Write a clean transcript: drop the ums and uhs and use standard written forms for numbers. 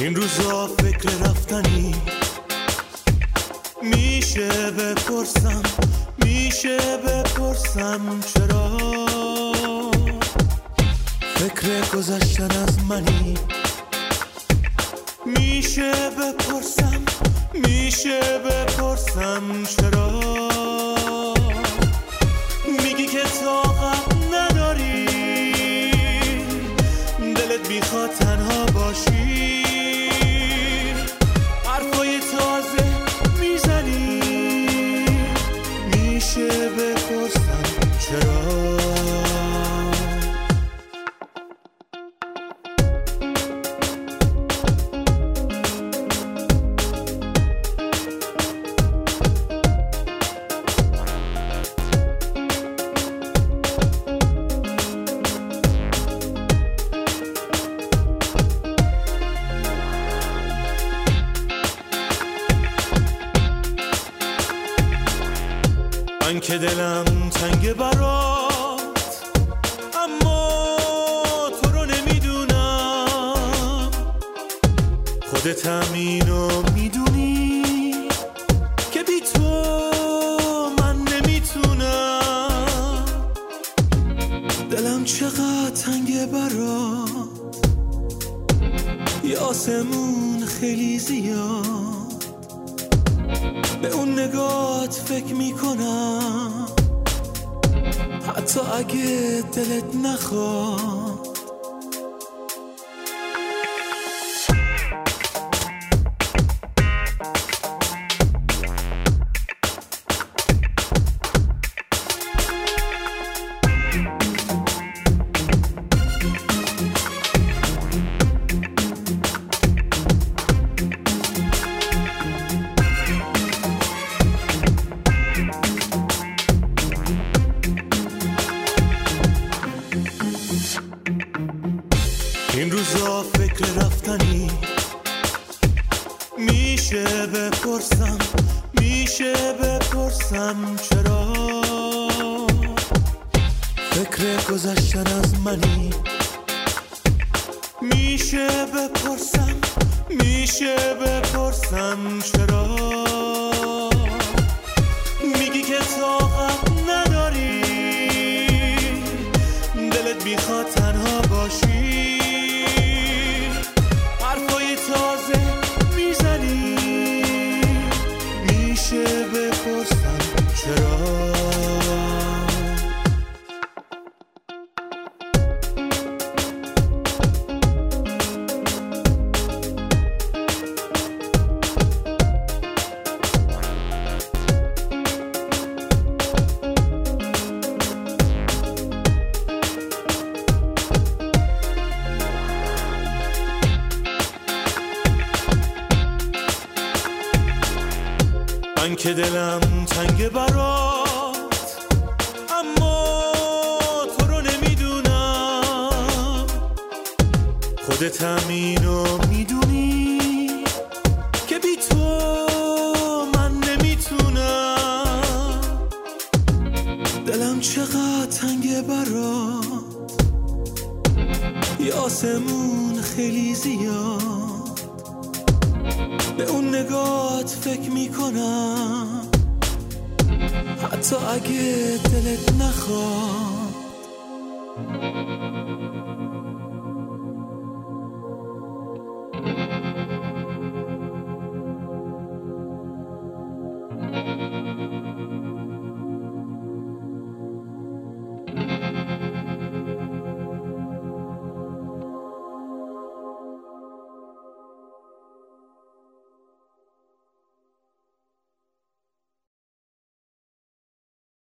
این روزا فکر رفتنی میشه بپرسم چرا فکر گذشتن از منی میشه بپرسم چرا میگی که طاقت نداری دلت میخواد تنها باشی حرفای تازه میزنی میشه بپرسم چرا من که دلم تنگ برات اما تو رو نمیدونم خودت هم اینو میدونی که بی تو من نمیتونم دلم چقدر تنگ برات یه آسمون خیلی زیاد به اون نگات فکر میکنم حتی اگه دلت نخواد این روزا فکر رفتنی میشه بپرسم چرا فکر گذشتن از منی میشه بپرسم چرا میگی که طاقت نداری دلت میخواد تنها باشی حرفای تازه میزنی میشه بپرسم چرا من که دلم تنگ برات اما تو رو نمیدونم خودت هم اینو میدونی که بی تو من نمیتونم دلم چقدر تنگ برات یه آسمون خیلی زیاد به اون نگات فکر میکنم حتی اگه دلت نخواد